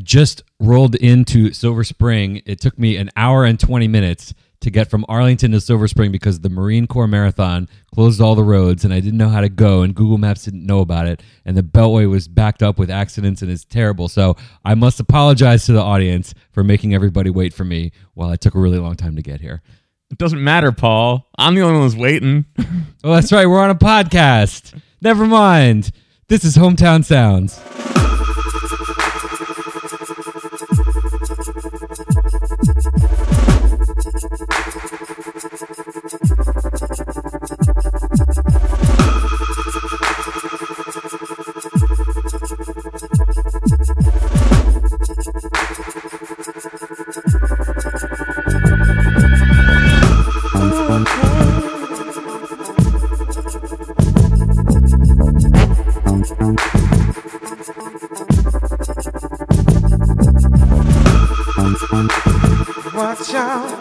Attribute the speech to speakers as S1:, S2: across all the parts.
S1: just rolled into Silver Spring. It took me an hour and 20 minutes to get from Arlington to Silver Spring because the Marine Corps Marathon closed all the roads and I didn't know how to go and Google Maps didn't know about it and the Beltway was backed up with accidents and it's terrible. So I must apologize to the audience for making everybody wait for me while it took a really long time to get here.
S2: It doesn't matter, Paul. I'm the only one who's waiting.
S1: Oh, that's right. We're on a podcast. Never mind. This is Hometown Sounds.
S3: Watch out.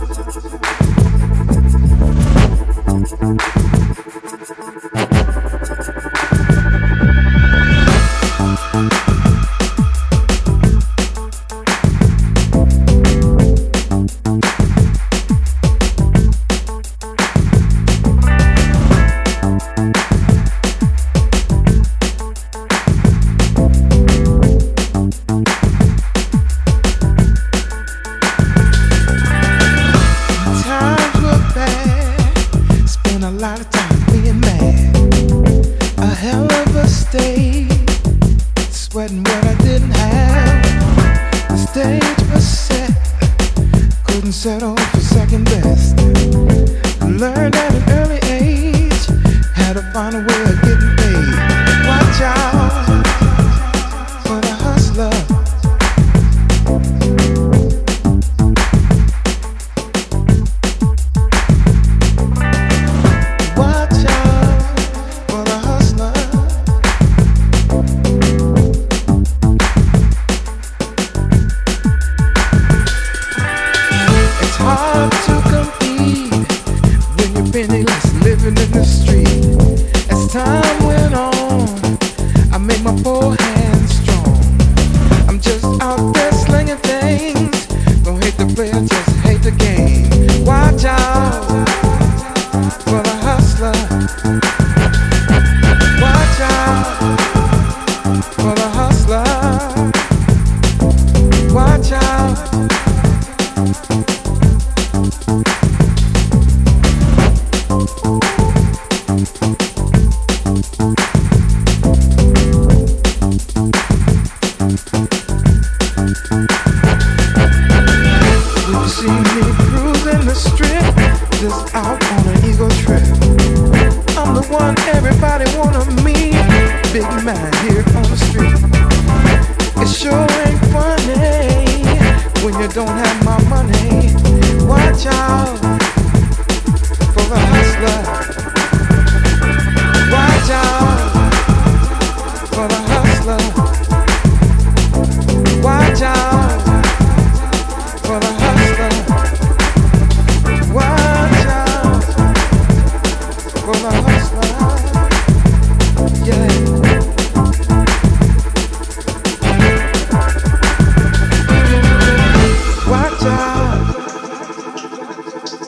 S3: Settle for second best. Learned at an early age how to find a way of getting paid. Watch out for the hustler. Watch out for the hustler. Hard to compete when you're penniless, living in the street. As time went on, I made my poor hands strong. I'm just out there slinging things. Don't hate the player, just hate the game. Watch out for the hustler. Watch out for the hustler. Watch out. See me cruising the strip, just out on an ego trip. I'm the one everybody wanna meet, big man here on the street. It sure ain't funny when you don't have my money. Watch out for the hustler. Watch out for the hustler. Watch out for the hustler. Watch out for the hustler. Yeah. Watch out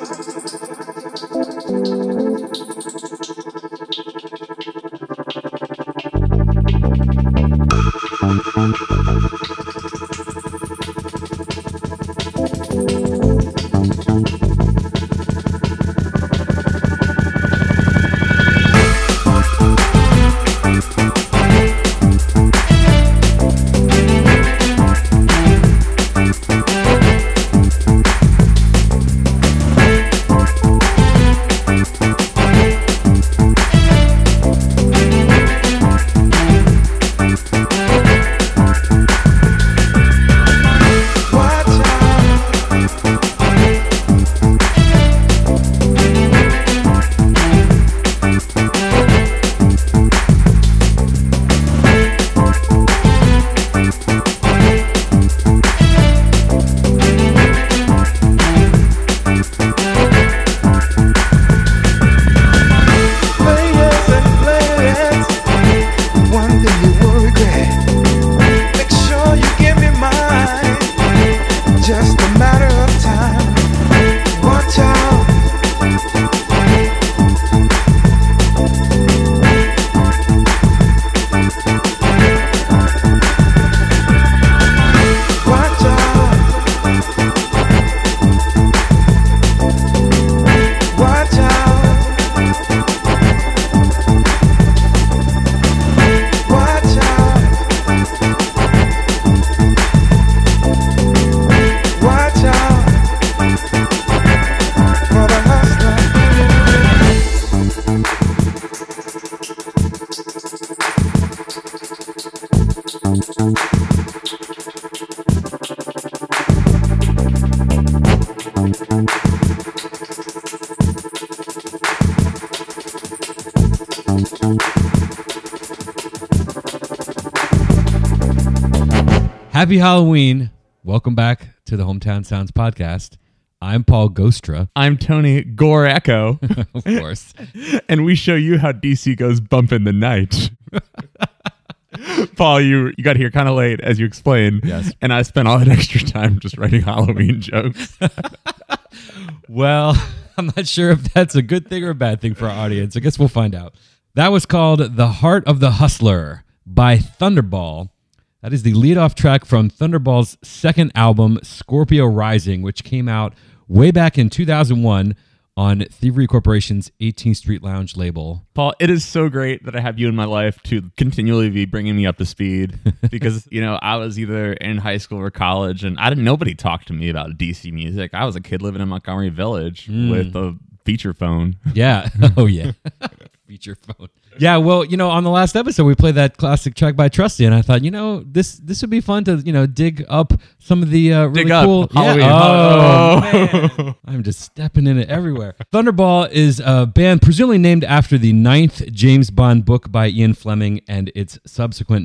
S1: Happy Halloween. Welcome back to the Hometown Sounds podcast. I'm Paul Gostra.
S2: I'm Tony Gore Echo.
S1: Of course.
S2: And we show you how DC goes bump in the night. Paul, you got here kind of late, as you explained.
S1: Yes.
S2: And I spent all that extra time just writing Halloween jokes.
S1: Well, I'm not sure if that's a good thing or a bad thing for our audience. I guess we'll find out. That was called The Heart of the Hustler by Thunderball. That is the lead-off track from Thunderball's second album, Scorpio Rising, which came out way back in 2001 on Thievery Corporation's 18th Street Lounge label.
S2: Paul, it is so great that I have you in my life to continually be bringing me up to speed because, I was either in high school or college and nobody talked to me about DC music. I was a kid living in Montgomery Village with a feature phone.
S1: Yeah. Oh, yeah. Feature phone. Yeah, well, on the last episode, we played that classic track by Trusty, and I thought, this would be fun to, dig up some of the really cool...
S2: Halloween.
S1: Yeah. Oh, man. I'm just stepping in it everywhere. Thunderball is a band presumably named after the 9th James Bond book by Ian Fleming and its subsequent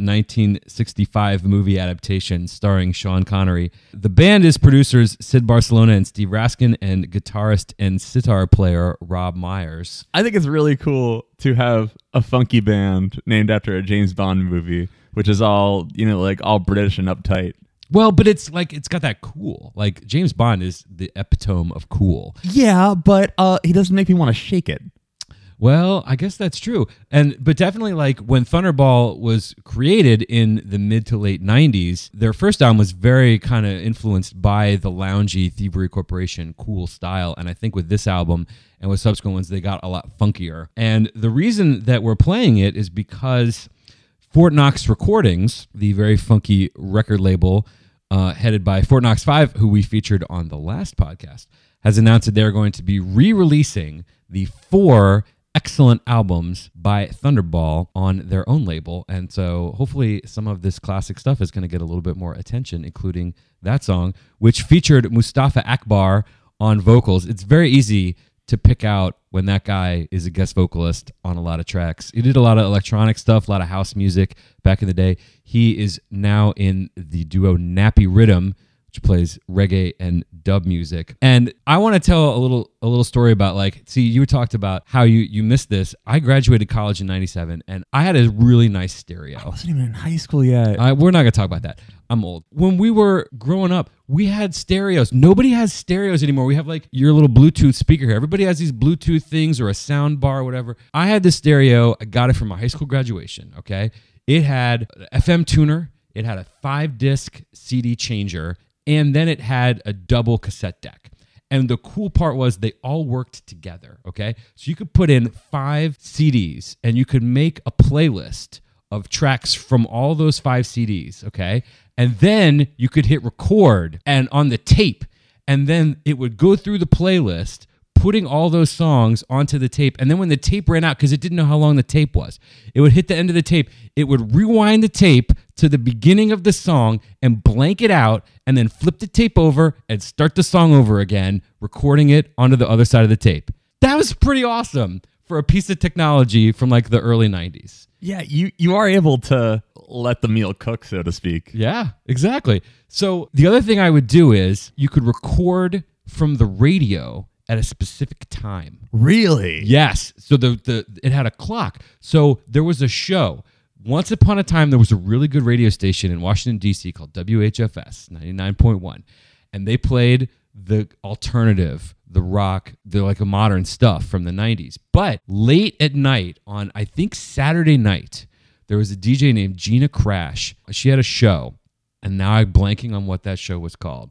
S1: 1965 movie adaptation starring Sean Connery. The band is producers Sid Barcelona and Steve Raskin and guitarist and sitar player Rob Myers.
S2: I think it's really cool to have a funky band named after a James Bond movie, which is all, all British and uptight.
S1: Well, but it's got that cool. Like James Bond is the epitome of cool.
S2: Yeah, but he doesn't make me want to shake it.
S1: Well, I guess that's true. But definitely like when Thunderball was created in the mid to late 90s, their first album was very kind of influenced by the loungy Thievery Corporation cool style. And I think with this album and with subsequent ones, they got a lot funkier. And the reason that we're playing it is because Fort Knox Recordings, the very funky record label headed by Fort Knox 5, who we featured on the last podcast, has announced that they're going to be re-releasing the 4 excellent albums by Thunderball on their own label. And so hopefully some of this classic stuff is going to get a little bit more attention, including that song, which featured Mustafa Akbar on vocals. It's very easy to pick out when that guy is a guest vocalist on a lot of tracks. He did a lot of electronic stuff, a lot of house music back in the day. He is now in the duo Nappy Rhythm, which plays reggae and dub music. And I want to tell a little story about you talked about how you missed this. I graduated college in 97 and I had a really nice stereo.
S2: I wasn't even in high school yet.
S1: We're not going to talk about that. I'm old. When we were growing up, we had stereos. Nobody has stereos anymore. We have your little Bluetooth speaker here. Everybody has these Bluetooth things or a sound bar or whatever. I had this stereo. I got it from my high school graduation, okay? It had an FM tuner. It had a 5-disc CD changer. And then it had a double cassette deck. And the cool part was they all worked together, okay? So you could put in 5 CDs and you could make a playlist of tracks from all those 5 CDs, okay? And then you could hit record and on the tape, and then it would go through the playlist, putting all those songs onto the tape. And then when the tape ran out, because it didn't know how long the tape was, it would hit the end of the tape. It would rewind the tape to the beginning of the song and blank it out and then flip the tape over and start the song over again, recording it onto the other side of the tape. That was pretty awesome for a piece of technology from the early 90s.
S2: Yeah, you are able to let the meal cook, so to speak.
S1: Yeah, exactly. So the other thing I would do is you could record from the radio at a specific time.
S2: Really?
S1: Yes. So it had a clock. So there was a show. Once upon a time, there was a really good radio station in Washington, D.C. called WHFS 99.1. And they played the alternative, the rock, the modern stuff from the 90s. But late at night on, I think, Saturday night, there was a DJ named Gina Crash. She had a show. And now I'm blanking on what that show was called.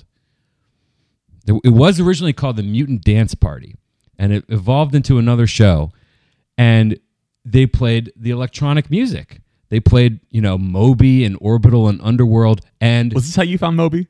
S1: It was originally called the Mutant Dance Party, and it evolved into another show, and they played the electronic music. They played, Moby and Orbital and Underworld. And
S2: was this how you found Moby?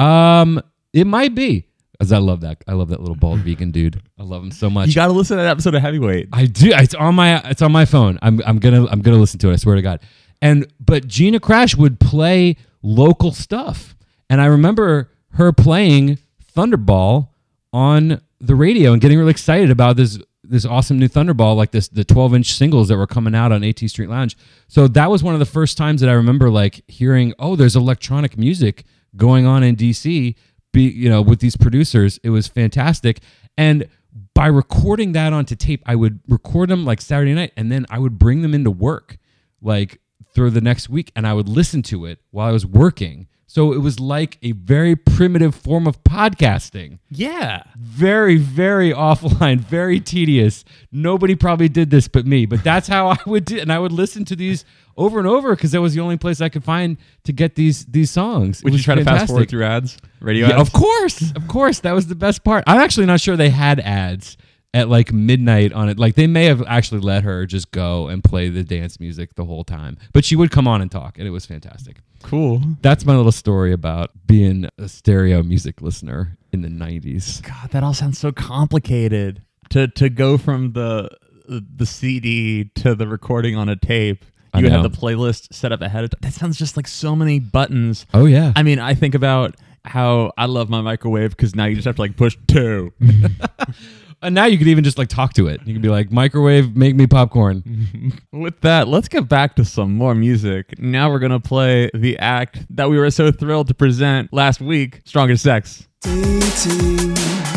S1: It might be, because I love that. I love that little bald vegan dude. I love him so much.
S2: You got to listen to that episode of Heavyweight.
S1: I do. It's on my phone. I'm gonna listen to it. I swear to God. But Gina Crash would play local stuff, and I remember her playing Thunderball on the radio and getting really excited about this this awesome new Thunderball, like the 12-inch singles that were coming out on AT Street Lounge. So that was one of the first times that I remember like hearing, oh, there's electronic music going on in DC, with these producers. It was fantastic. And by recording that onto tape, I would record them like Saturday night, and then I would bring them into work like through the next week, and I would listen to it while I was working. So it was like a very primitive form of podcasting.
S2: Yeah.
S1: Very, very offline, very tedious. Nobody probably did this but me, but that's how I would do it. And I would listen to these over and over because that was the only place I could find to get these songs.
S2: Would you try to fast forward through ads? Radio ads?
S1: Of course. Of course. That was the best part. I'm actually not sure they had ads at like midnight on it. Like they may have actually let her just go and play the dance music the whole time, but she would come on and talk, and it was fantastic.
S2: Cool.
S1: That's my little story about being a stereo music listener in the 90s.
S2: God, that all sounds so complicated. To go from the CD to the recording on a tape. You would have the playlist set up ahead of time. That sounds just like so many buttons.
S1: Oh, yeah.
S2: I mean, I think about how I love my microwave because now you just have to like push 2.
S1: And now you could even just like talk to it. You can be like, microwave, make me popcorn.
S2: With that, let's get back to some more music. Now we're going to play the act that we were so thrilled to present last week, Stronger Sex.
S3: Dating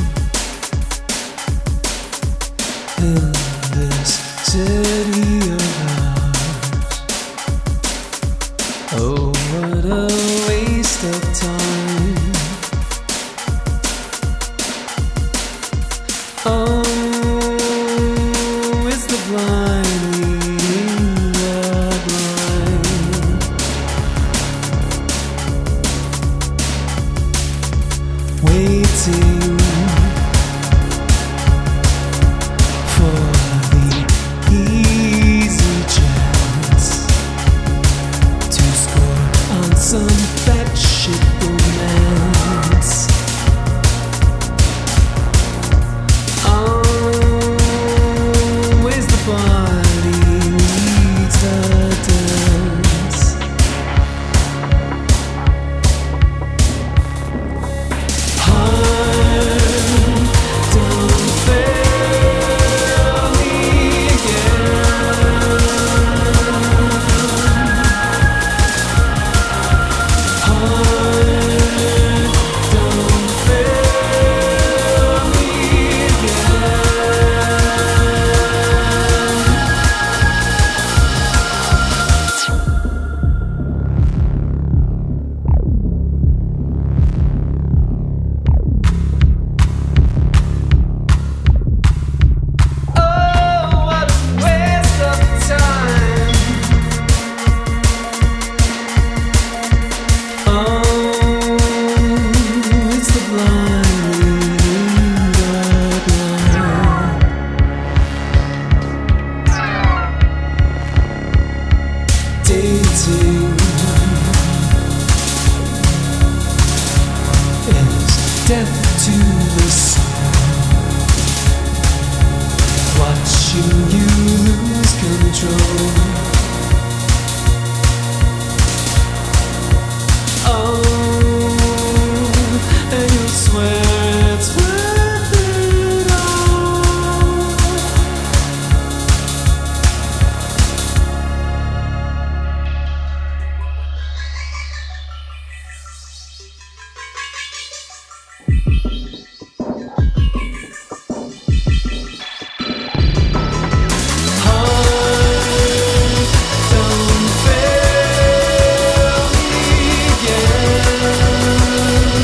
S3: in this city of ours. Oh, what a waste of time. Oh, it's the blind leading the blind, waiting for the easy chance to score on some batshit romance. Always the body leads the dance. Heart, don't fail me again. Heart, don't fail me again. Oh, what a waste of time. Oh, it's the blind leading the blind. Dating is death to the soul. Watching you lose control. Oh, and you swear it's worth it all. Don't fail me again.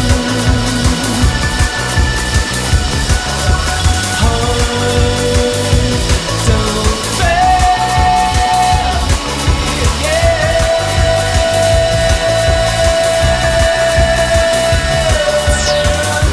S3: Don't fail me again.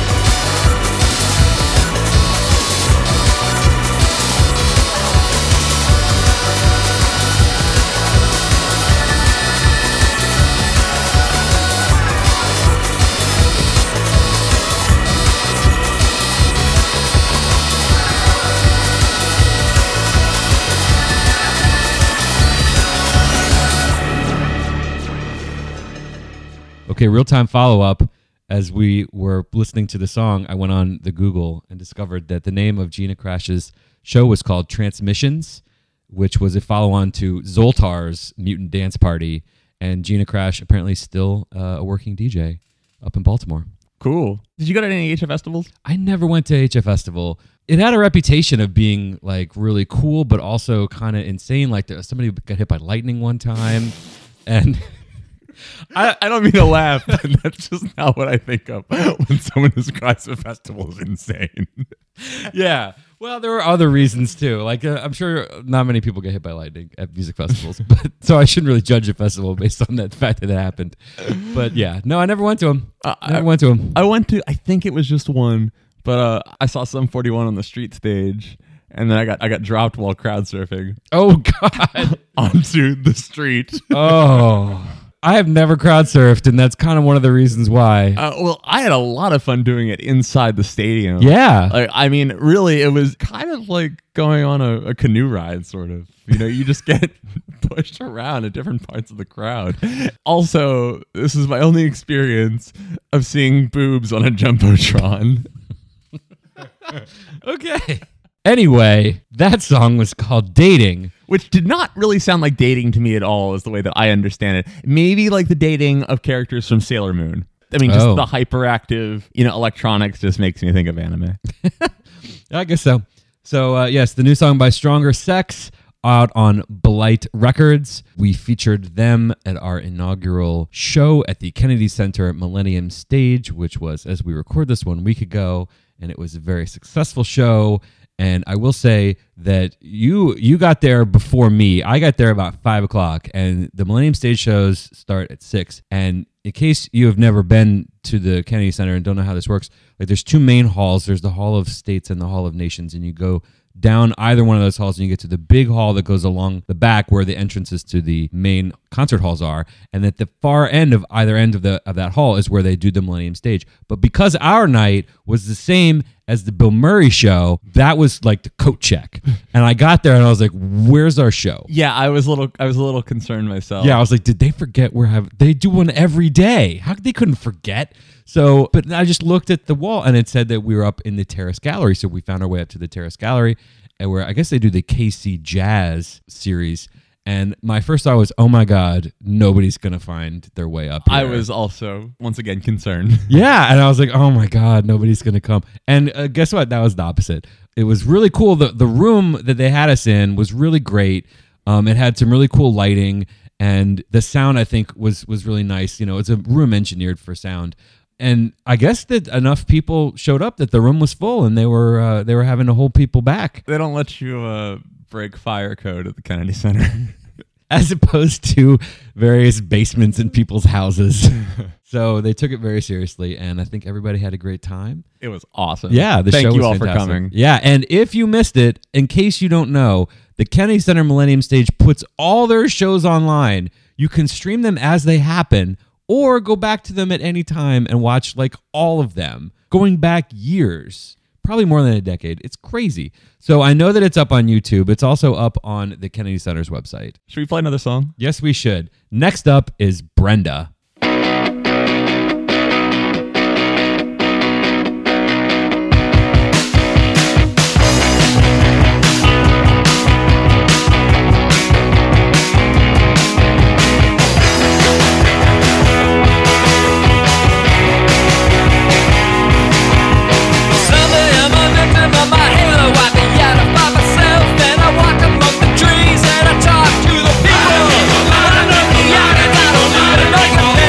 S1: Okay, real-time follow-up. As we were listening to the song, I went on the Google and discovered that the name of Gina Crash's show was called Transmissions, which was a follow-on to Zoltar's Mutant Dance Party. And Gina Crash apparently still a working DJ up in Baltimore.
S2: Cool. Did you go to any HF festivals?
S1: I never went to HF Festival. It had a reputation of being like really cool, but also kind of insane. Like somebody got hit by lightning one time, and
S2: I don't mean to laugh, but that's just not what I think of when someone describes a festival as insane.
S1: yeah. Well, there were other reasons too. Like I'm sure not many people get hit by lightning at music festivals, but so I shouldn't really judge a festival based on that fact that it happened. But yeah, no, I never went to them. I went to. I
S2: think it was just one, but I saw Sum 41 on the street stage, and then I got dropped while crowd surfing.
S1: Oh God!
S2: Onto the street.
S1: Oh. I have never crowd surfed, and that's kind of one of the reasons why.
S2: Well, I had a lot of fun doing it inside the stadium.
S1: Yeah.
S2: I mean, really, it was kind of like going on a canoe ride, sort of. You know, you just get pushed around at different parts of the crowd. Also, this is my only experience of seeing boobs on a Jumbotron.
S1: Okay. Anyway, that song was called Dating.
S2: Which did not really sound like dating to me at all, is the way that I understand it. Maybe like the dating of characters from Sailor Moon. I mean, just the hyperactive, electronics just makes me think of anime.
S1: I guess so. So, yes, the new song by Stronger Sex out on Blight Records. We featured them at our inaugural show at the Kennedy Center Millennium Stage, which was, as we record this 1 week ago, and it was a very successful show. And I will say that you got there before me. I got there about 5 o'clock, and the Millennium Stage shows start at 6. And in case you have never been to the Kennedy Center and don't know how this works, like there's 2 main halls. There's the Hall of States and the Hall of Nations, and you go down either one of those halls and you get to the big hall that goes along the back where the entrances to the main concert halls are, and at the far end of either end of that hall is where they do the Millennium Stage. But because our night was the same as the Bill Murray show, that was like the coat check. And I got there and I was like, where's our show?
S2: Yeah, I was a little concerned myself.
S1: Yeah, I was like, did they forget they do one every day? How they couldn't forget? So, but I just looked at the wall and it said that we were up in the Terrace Gallery. So we found our way up to the Terrace Gallery, and where I guess they do the KC Jazz series. And my first thought was, oh my God, nobody's going to find their way up here.
S2: I was also, once again, concerned.
S1: Yeah, and I was like, oh my God, nobody's going to come. And guess what? That was the opposite. It was really cool. The room that they had us in was really great. It had some really cool lighting, and the sound, I think, was really nice. It's a room engineered for sound. And I guess that enough people showed up that the room was full, and they were having to hold people back.
S2: They don't let you break fire code at the Kennedy Center.
S1: As opposed to various basements in people's houses. So they took it very seriously, and I think everybody had a great time.
S2: It was awesome.
S1: Yeah, the show was fantastic.
S2: Thank you all for coming.
S1: Yeah, and if you missed it, in case you don't know, the Kennedy Center Millennium Stage puts all their shows online. You can stream them as they happen, or go back to them at any time and watch like all of them, going back years. Probably more than a decade. It's crazy. So I know that it's up on YouTube. It's also up on the Kennedy Center's website.
S2: Should we play another song?
S1: Yes, we should. Next up is Brenda.
S4: I don't need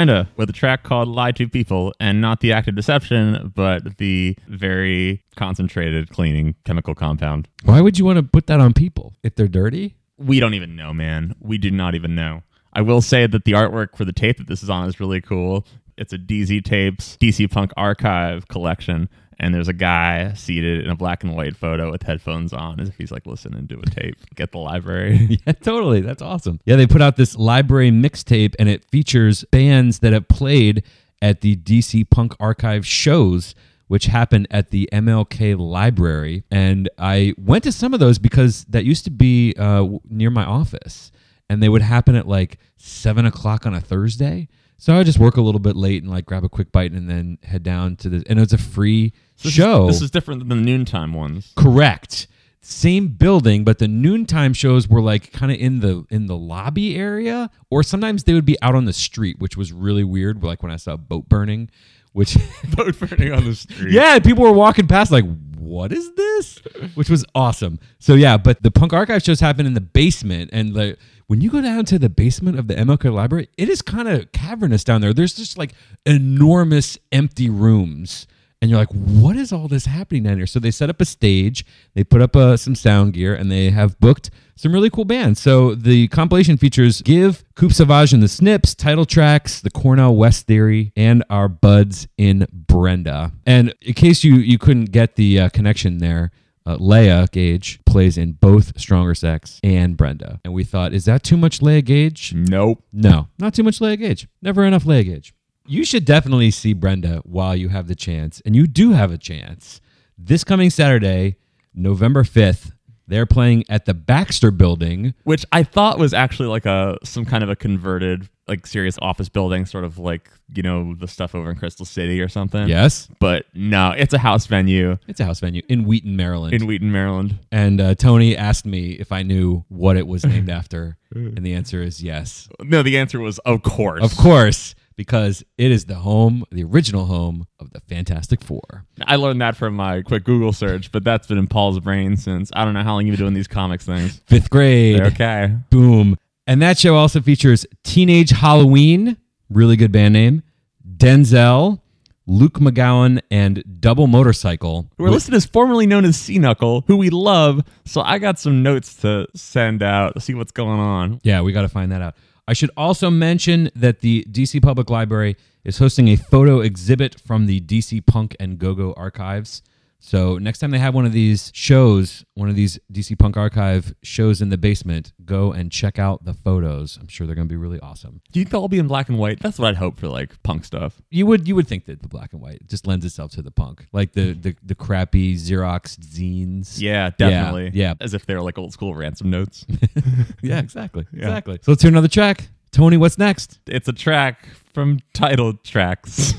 S2: Brenda with a track called Lie to People, and not the act of deception, but the very concentrated cleaning chemical compound.
S1: Why would you want to put that on people if they're dirty?
S2: We don't even know, man. We do not even know. I will say that the artwork for the tape that this is on is really cool. It's a DZ Tapes DC Punk Archive collection, and there's a guy seated in a black and white photo with headphones on as if he's like listening to a tape. Get the library.
S1: Yeah, totally. That's awesome. Yeah, they put out this library mixtape, and it features bands that have played at the DC Punk Archive shows, which happened at the MLK Library. And I went to some of those because that used to be near my office, and they would happen at like 7 o'clock on a Thursday. So I would just work a little bit late and like grab a quick bite and then head down to and it was a free show.
S2: This is different than the noontime ones.
S1: Correct. Same building, but the noontime shows were like kind of in the lobby area, or sometimes they would be out on the street, which was really weird. Like when I saw boat burning, which
S2: Boat burning on the street.
S1: yeah, people were walking past like, what is this? Which was awesome. So yeah, but the Punk Archive shows happen in the basement, and like when you go down to the basement of the MLK Library, it is kind of cavernous down there. There's just like enormous empty rooms. And you're like, what is all this happening down here? So they set up a stage, they put up some sound gear, and they have booked some really cool bands. So the compilation features Give, Coupe Sauvage and the Snips, Title Tracks, the Cornell West Theory, and Our Buds in Brenda. And in case you couldn't get the connection there, Leia Gage plays in both Stronger Sex and Brenda. And we thought, is that too much Leia Gage?
S2: Nope.
S1: No, not too much Leia Gage. Never enough Leia Gage. You should definitely see Brenda while you have the chance, and you do have a chance. This coming Saturday, November 5th, they're playing at the Baxter Building.
S2: Which I thought was actually like some kind of a converted, like serious office building, sort of like, you know, the stuff over in Crystal City or something.
S1: Yes.
S2: But no, it's a house venue.
S1: It's a house venue in Wheaton, Maryland. And Tony asked me if I knew what it was named after, and the answer is yes.
S2: No, the answer was of course.
S1: Of course. Because it is the original home of the Fantastic Four.
S2: I learned that from my quick Google search, but that's been in Paul's brain since, I don't know how long you've been doing these comics things.
S1: 5th grade.
S2: Okay.
S1: Boom. And that show also features Teenage Halloween, really good band name, Denzel, Luke McGowan, and Double Motorcycle.
S2: Who are listed as formerly known as C-Knuckle, who we love. So I got some notes to send out to see what's going on.
S1: Yeah, we got to find that out. I should also mention that the DC Public Library is hosting a photo exhibit from the DC Punk and Go-Go archives. So next time they have one of these shows, one of these DC Punk Archive shows in the basement, go and check out the photos. I'm sure they're going to be really awesome.
S2: Do you think they'll be in black and white? That's what I'd hope for, like, punk stuff.
S1: You would think that the black and white just lends itself to the punk, like the crappy Xerox zines.
S2: Yeah, definitely.
S1: Yeah.
S2: As if they're like old school ransom notes.
S1: Yeah, exactly. Exactly. So let's hear another track. Tony, what's next?
S2: It's a track from Title Tracks.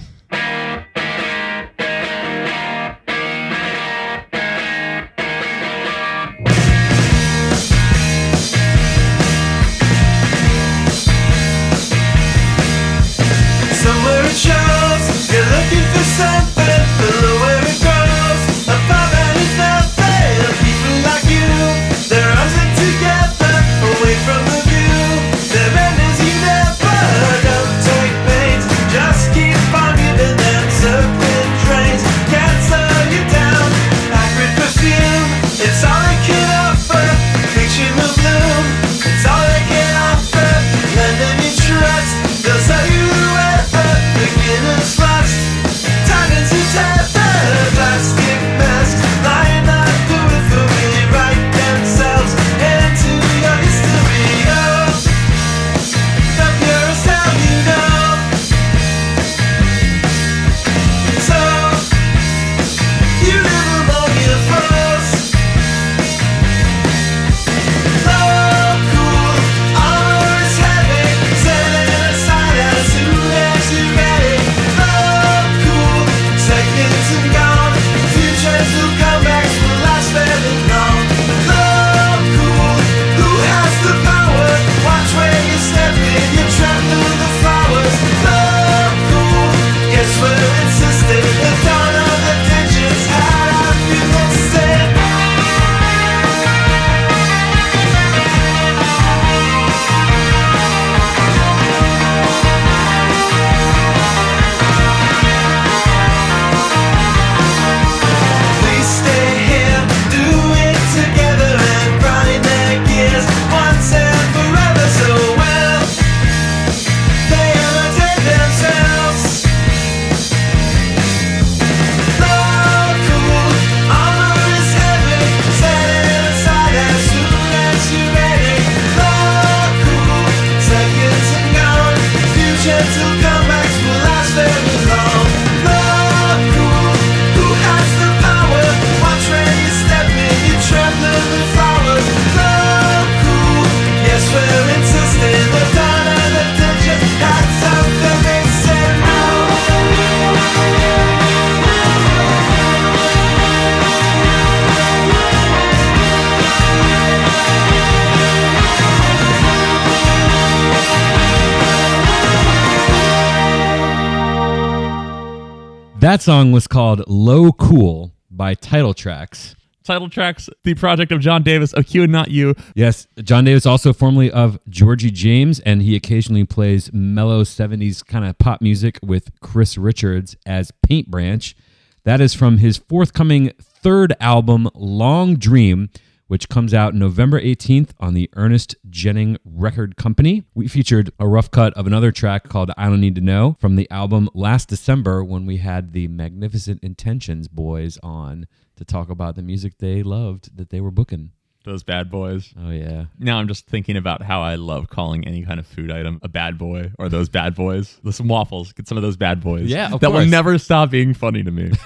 S3: Somewhere it shows you're looking for something below where it grows. Above and it's nothing. People like you, their arms are together, away from the view. Their end is you never. Don't take pains, just keep on your
S1: That song was called Low Cool by Title Tracks.
S2: Title Tracks, the project of John Davis of Q and Not You.
S1: Yes, John Davis, also formerly of Georgie James, and he occasionally plays mellow 70s kind of pop music with Chris Richards as Paint Branch. That is from his forthcoming third album, Long Dream, which comes out November 18th on the Ernest Jennings Record Company. We featured a rough cut of another track called I Don't Need to Know from the album last December when we had the Magnificent Intentions boys on to talk about the music they loved that they were booking.
S2: Those bad boys.
S1: Oh, yeah.
S2: Now I'm just thinking about how I love calling any kind of food item a bad boy or those bad boys. Listen, waffles. Get some of those bad boys.
S1: Yeah, of
S2: that
S1: course.
S2: will never stop being funny to me.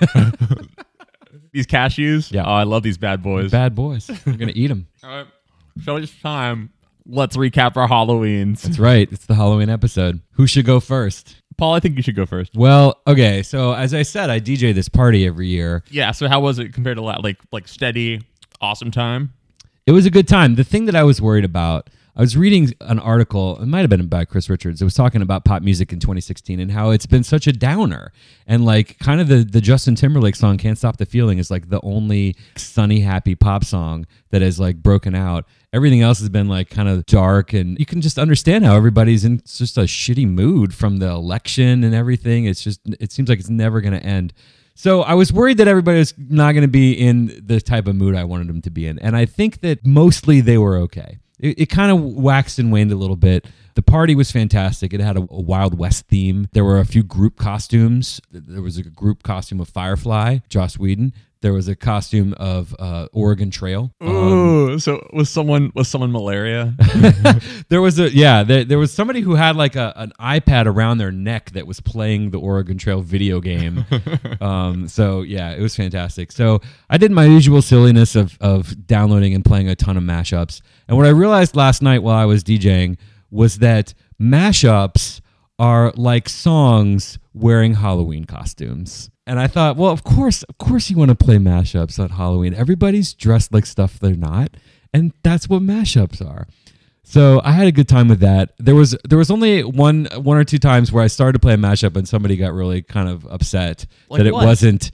S2: These cashews.
S1: Yeah.
S2: Oh, I love these bad boys.
S1: Bad boys. We're going to eat them.
S2: All right. So it's time. Let's recap our Halloweens.
S1: That's right. It's the Halloween episode. Who should go first?
S2: Paul, I think you should go first.
S1: Well, okay. So as I said, I DJ this party every year.
S2: Yeah. So how was it compared to like steady, awesome time?
S1: It was a good time. The thing that I was worried about, I was reading an article, it might have been by Chris Richards. It was talking about pop music in 2016 and how it's been such a downer. And like kind of the Justin Timberlake song, Can't Stop the Feeling, is like the only sunny, happy pop song that has like broken out. Everything else has been like kind of dark, and you can just understand how everybody's in just a shitty mood from the election and everything. It seems like it's never going to end. So I was worried that everybody was not going to be in the type of mood I wanted them to be in. And I think that mostly they were okay. It kind of waxed and waned a little bit. The party was fantastic. It had a Wild West theme. There were a few group costumes. There was a group costume of Firefly, Joss Whedon. There was a costume of Oregon Trail.
S2: Ooh, so was someone malaria?
S1: There was there was somebody who had like an iPad around their neck that was playing the Oregon Trail video game. So yeah, it was fantastic. So I did my usual silliness of downloading and playing a ton of mashups. And what I realized last night while I was DJing was that mashups are like songs wearing Halloween costumes. And I thought, well, of course you want to play mashups on Halloween. Everybody's dressed like stuff they're not, and that's what mashups are. So I had a good time with that. There was only one or two times where I started to play a mashup and somebody got really kind of upset
S2: Like
S1: that it
S2: what?
S1: wasn't.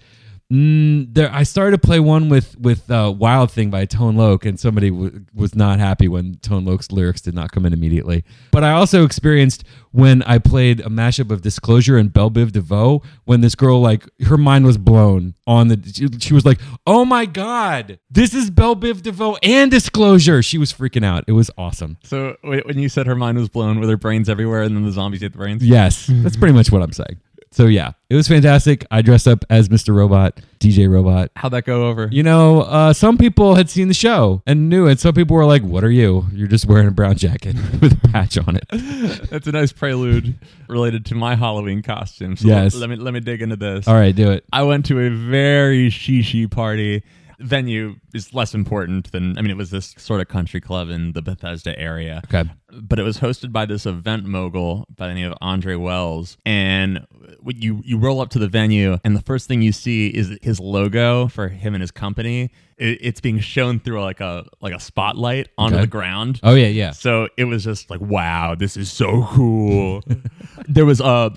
S1: I started to play one with Wild Thing by Tone Loc, and somebody was not happy when Tone Loc's lyrics did not come in immediately. But I also experienced when I played a mashup of Disclosure and Belle Biv DeVoe, when this girl, like, her mind was blown on she was like, oh my God, this is Belle Biv DeVoe and Disclosure. She was freaking out. It was awesome.
S2: So when you said her mind was blown with her brains everywhere and then the zombies ate the brains?
S1: Yes, that's pretty much what I'm saying. So yeah, it was fantastic. I dressed up as Mr. Robot, DJ Robot.
S2: How'd that go over?
S1: You know, some people had seen the show and knew it. Some people were like, what are you? You're just wearing a brown jacket with a patch on it.
S2: That's a nice prelude related to my Halloween costume. So
S1: Yes.
S2: let me dig into this.
S1: All right, do it.
S2: I went to a very shishi party. Venue is less important than, it was this sort of country club in the Bethesda area.
S1: Okay.
S2: But it was hosted by this event mogul by the name of Andre Wells. And when you roll up to the venue, and the first thing you see is his logo for him and his company. It's being shown through like a spotlight onto
S1: Okay.
S2: the ground.
S1: Oh, yeah.
S2: So it was just like, wow, this is so cool. There was a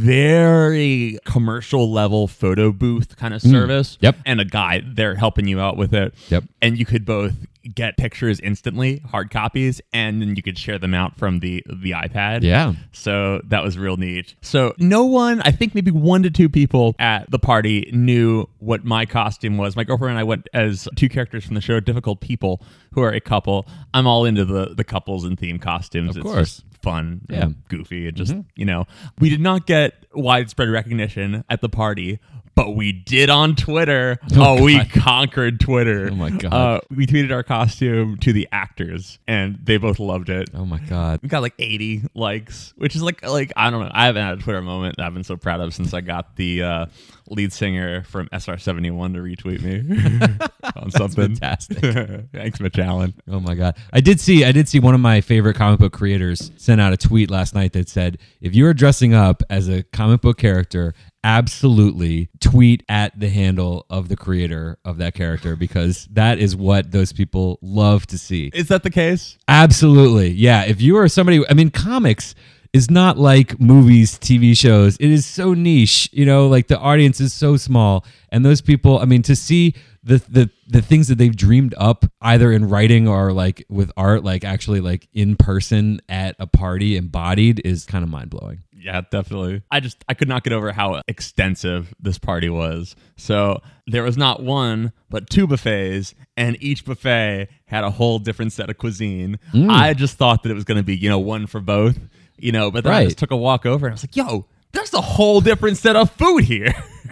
S2: very commercial level photo booth kind of service.
S1: Yep.
S2: And a guy there helping you out with it.
S1: Yep.
S2: And you could both get pictures instantly, hard copies, and then you could share them out from the iPad.
S1: Yeah.
S2: So that was real neat. So no one, I think maybe 1 to 2 people at the party knew what my costume was. My girlfriend and I went as 2 characters from the show, Difficult People, who are a couple. I'm all into the couples and theme costumes.
S1: Of
S2: It's
S1: course.
S2: just fun
S1: Yeah.
S2: and goofy. It just, we did not get widespread recognition at the party, but we did on Twitter. We conquered Twitter.
S1: Oh, my God.
S2: We tweeted our costume to the actors, and they both loved it.
S1: Oh, my God.
S2: We got like 80 likes, which is like I don't know. I haven't had a Twitter moment that I've been so proud of since I got the lead singer from SR71 to retweet me on something.
S1: fantastic.
S2: Thanks, Mitch Allen.
S1: Oh my God. I did see one of my favorite comic book creators send out a tweet last night that said, if you are dressing up as a comic book character, absolutely tweet at the handle of the creator of that character, because that is what those people love to see.
S2: Is that the case?
S1: Absolutely. Yeah. If you are somebody, comics is not like movies, TV shows. It is so niche, like the audience is so small. And those people, I mean, to see the things that they've dreamed up either in writing or like with art, like actually like in person at a party embodied is kind of mind blowing.
S2: Yeah, definitely. I could not get over how extensive this party was. So there was not one, but 2 buffets, and each buffet had a whole different set of cuisine. I just thought that it was going to be, one for both, but then I just took a walk over and I was like, yo, there's a whole different set of food here.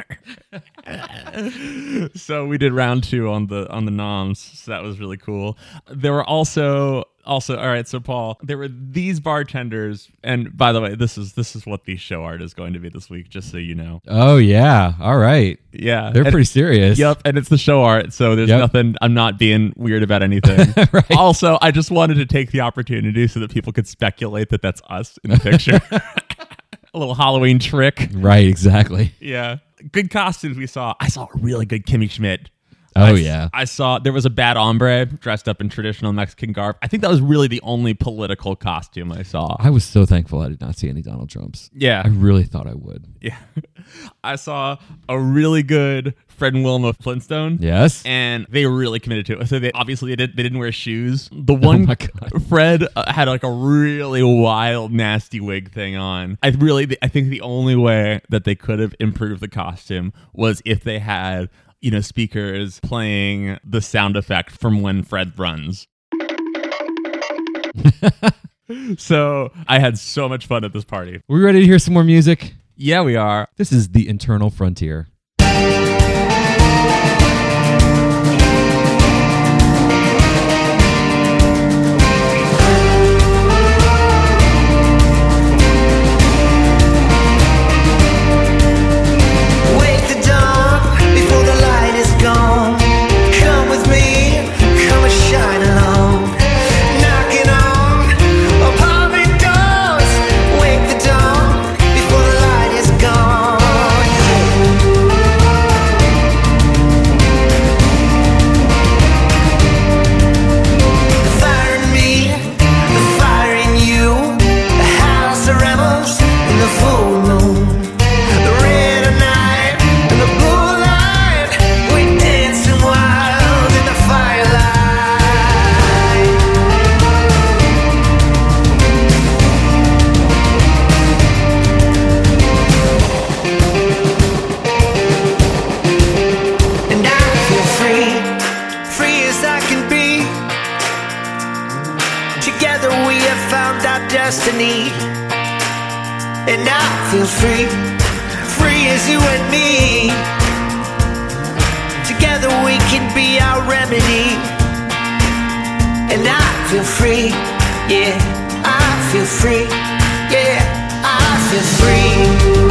S2: So we did round 2 on the noms. So that was really cool. There were also all right. So Paul, there were these bartenders, and by the way, this is what the show art is going to be this week, just so you know.
S1: Oh yeah, all right.
S2: Yeah,
S1: they're pretty serious.
S2: Yep, and it's the show art, so there's nothing. I'm not being weird about anything.
S1: Right.
S2: Also, I just wanted to take the opportunity so that people could speculate that that's us in the picture. A little Halloween trick.
S1: Right, exactly.
S2: Yeah. Good costumes we saw. I saw a really good Kimmy Schmidt.
S1: Yeah.
S2: I saw there was a bad hombre dressed up in traditional Mexican garb. I think that was really the only political costume I saw.
S1: I was so thankful I did not see any Donald Trumps.
S2: Yeah.
S1: I really thought I would.
S2: Yeah. I saw a really good Fred and Wilma Flintstone.
S1: Yes.
S2: And they were really committed to it. So they didn't wear shoes. The one,
S1: oh my God.
S2: Fred had like a really wild, nasty wig thing on. I think the only way that they could have improved the costume was if they had, speakers playing the sound effect from when Fred runs. So I had so much fun at this party.
S1: We ready to hear some more music?
S2: Yeah, we are.
S1: This is The Internal Frontier.
S4: Destiny, and I feel free, free as you and me. Together we can be our remedy, and I feel free, yeah, I feel free, yeah, I feel free.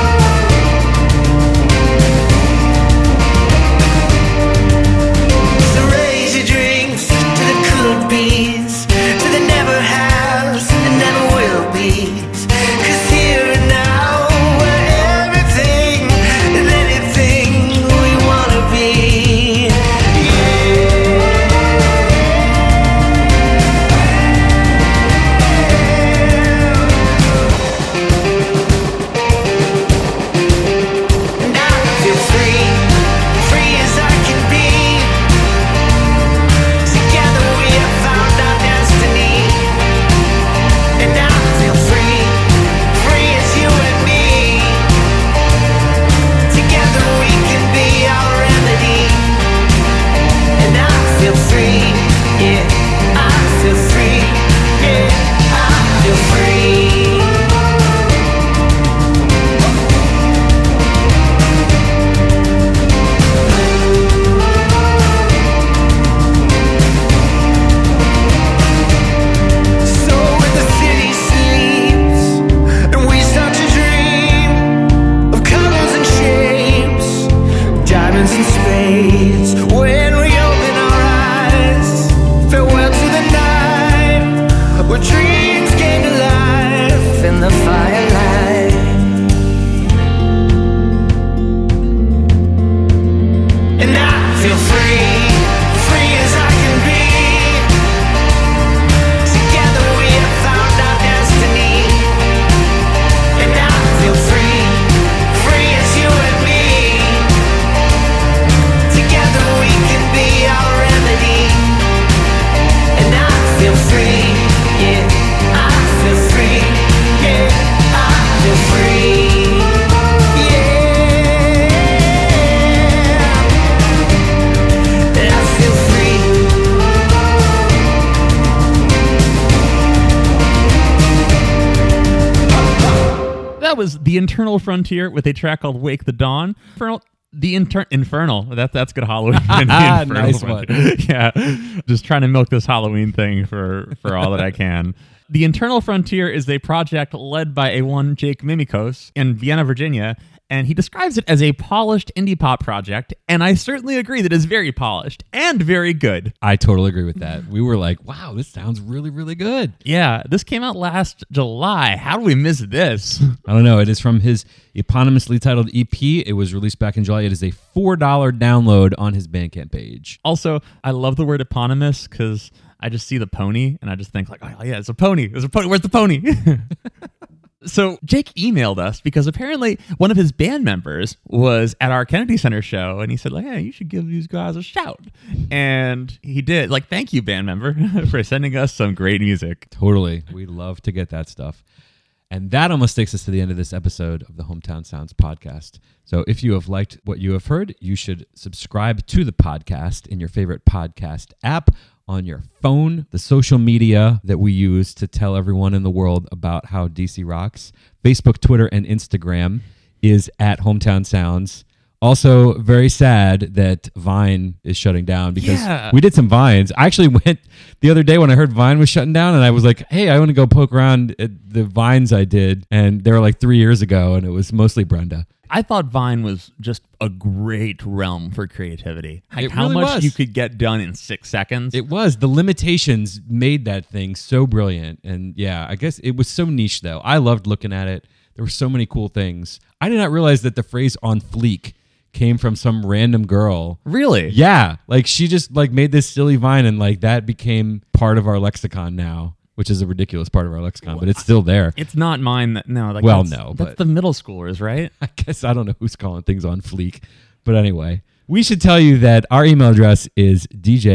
S4: So raise your drinks to the could be's, to the never has and never will be. 'Cause here and now we're everything and anything we wanna be. And I feel free, free as I can be. Together we have found our destiny. And I feel free, free as you and me. Together we can be our remedy. And I feel free, yeah, I feel free, yeah, I feel free. So when the city sleeps and we start to dream of colors and shapes, diamonds and spades, when we open our eyes, farewell to the night where dreams came to life in the firelight. And I feel free, free as I can be. Together we have found our destiny.
S2: that was The Internal Frontier with a track called Wake the Dawn. Infernal. That's good Halloween.
S1: Nice one.
S2: Yeah. Just trying to milk this Halloween thing for all that I can. The Internal Frontier is a project led by a one Jake Mimikos in Vienna, Virginia, and he describes it as a polished indie pop project, and I certainly agree that it's very polished and very good.
S1: I totally agree with that. We were like, wow, this sounds really, really good.
S2: Yeah, this came out last July. How do we miss this?
S1: I don't know. It is from his eponymously titled EP. It was released back in July. It is a $4 download on his Bandcamp page.
S2: Also, I love the word eponymous because I just see the pony and I just think like, oh yeah, it's a pony. There's a pony. Where's the pony? So Jake emailed us because apparently one of his band members was at our Kennedy Center show and he said like, hey, you should give these guys a shout. And he did. Like, thank you, band member, for sending us some great music.
S1: Totally. We love to get that stuff. And that almost takes us to the end of this episode of the Hometown Sounds podcast. So if you have liked what you have heard, you should subscribe to the podcast in your favorite podcast app, on your phone, the social media that we use to tell everyone in the world about how DC rocks. Facebook, Twitter, and Instagram is at Hometown Sounds. Also, very sad that Vine is shutting down because we did some Vines. I actually went the other day when I heard Vine was shutting down and I was like, hey, I want to go poke around at the Vines I did. And they were like 3 years ago and it was mostly Brenda.
S2: I thought Vine was just a great realm for creativity. Like
S1: It
S2: how
S1: really
S2: much
S1: was.
S2: you could get done in 6 seconds.
S1: It was. The limitations made that thing so brilliant. And yeah, I guess it was so niche though. I loved looking at it. There were so many cool things. I did not realize that the phrase on fleek came from some random girl.
S2: Really?
S1: Yeah. Like she just like made this silly Vine and like that became part of our lexicon now, which is a ridiculous part of our lexicon, but it's still there.
S2: It's not mine. Like
S1: Well,
S2: that's,
S1: no,
S2: that's
S1: but-
S2: the middle schoolers, right?
S1: I guess I don't know who's calling things on fleek. But anyway, we should tell you that our email address is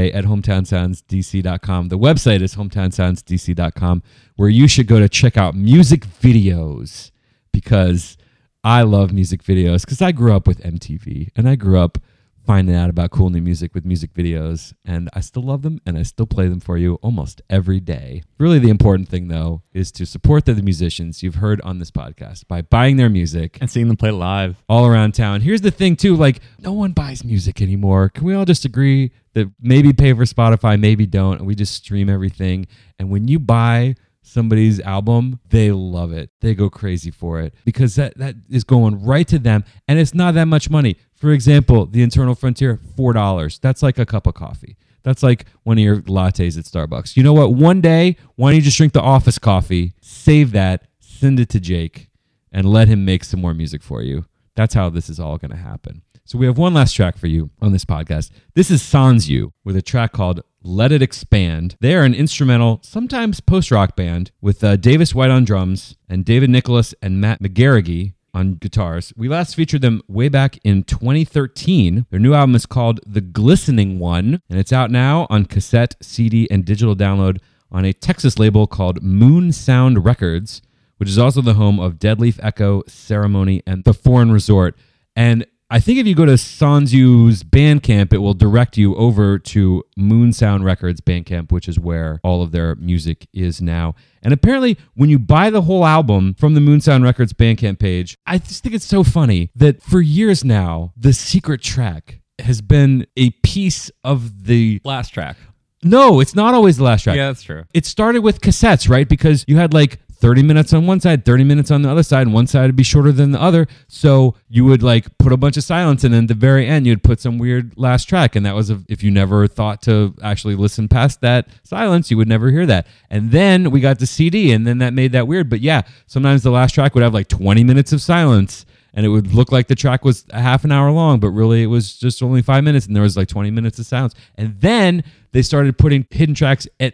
S1: dj@hometownsoundsdc.com. The website is hometownsoundsdc.com, where you should go to check out music videos because I love music videos because I grew up with MTV and I grew up finding out about cool new music with music videos, and I still love them and I still play them for you almost every day. Really, the important thing though is to support the musicians you've heard on this podcast by buying their music
S2: And seeing them play live.
S1: all around town. Here's the thing too, like no one buys music anymore. Can we all just agree that maybe pay for Spotify, maybe don't, and we just stream everything? And when you buy somebody's album, they love it. They go crazy for it because that is going right to them, and it's not that much money. For example, The Internal Frontier, $4. That's like a cup of coffee. That's like one of your lattes at Starbucks. You know what? One day, why don't you just drink the office coffee, save that, send it to Jake, and let him make some more music for you. That's how this is all going to happen. So we have one last track for you on this podcast. This is Sans You with a track called Let It Expand. They are an instrumental, sometimes post-rock band with Davis White on drums and David Nicholas and Matt McGarrigy on guitars. We last featured them way back in 2013. Their new album is called The Glistening One, and it's out now on cassette, CD, and digital download on a Texas label called Moon Sound Records, which is also the home of Deadleaf Echo, Ceremony, and The Foreign Resort. And I think if you go to Sansu's Bandcamp, it will direct you over to Moon Sound Records Bandcamp, which is where all of their music is now. And apparently, when you buy the whole album from the Moon Sound Records Bandcamp page, I just think it's so funny that for years now, the secret track has been a piece of the...
S2: Last track.
S1: No, it's not always the last track.
S2: Yeah, that's true.
S1: It started with cassettes, right? Because you had like 30 minutes on one side, 30 minutes on the other side, and one side would be shorter than the other. So you would like put a bunch of silence, and then at the very end, you'd put some weird last track. And that was if you never thought to actually listen past that silence, you would never hear that. And then we got the CD, and then that made that weird. But yeah, sometimes the last track would have like 20 minutes of silence, and it would look like the track was a half an hour long, but really it was just only 5 minutes, and there was like 20 minutes of silence. And then they started putting hidden tracks at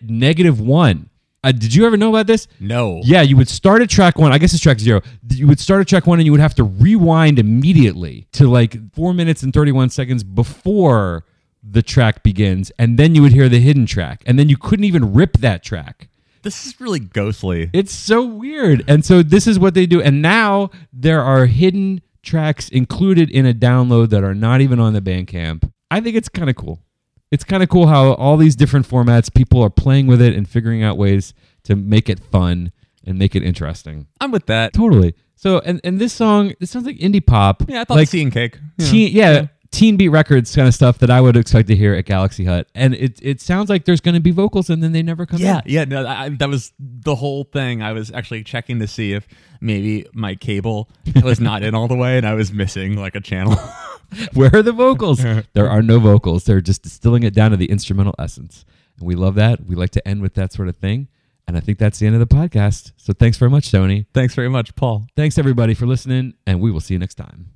S1: -1. Did you ever know about this?
S2: No.
S1: Yeah, you would start at track 1. I guess it's track 0. You would start at track 1 and you would have to rewind immediately to like 4 minutes and 31 seconds before the track begins. And then you would hear the hidden track. And then you couldn't even rip that track.
S2: This is really ghostly.
S1: It's so weird. And so this is what they do. And now there are hidden tracks included in a download that are not even on the Bandcamp. I think it's kind of cool. It's kind of cool how all these different formats, people are playing with it and figuring out ways to make it fun. and make it interesting.
S2: I'm with that.
S1: Totally. So, and this song, it sounds like indie pop.
S2: Yeah, I thought
S1: like
S2: Tea and Cake.
S1: Teen Beat Records kind of stuff that I would expect to hear at Galaxy Hut. And it sounds like there's going to be vocals and then they never come in.
S2: Yeah, no, that was the whole thing. I was actually checking to see if maybe my cable was not in all the way and I was missing like a channel.
S1: Where are the vocals? There are no vocals. They're just distilling it down to the instrumental essence. And we love that. We like to end with that sort of thing. And I think that's the end of the podcast. So thanks very much, Tony.
S2: Thanks very much, Paul.
S1: Thanks, everybody, for listening. And we will see you next time.